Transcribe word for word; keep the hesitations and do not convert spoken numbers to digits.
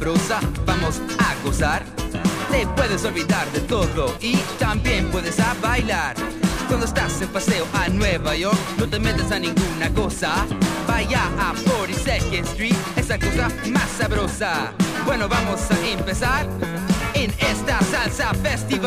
sabrosa, vamos a gozar. Te puedes olvidar de todo y también puedes a bailar. Cuando estás en paseo a Nueva York, no te metes a ninguna cosa. Vaya a forty-second Street, esa cosa más sabrosa. Bueno, vamos a empezar en esta salsa festival.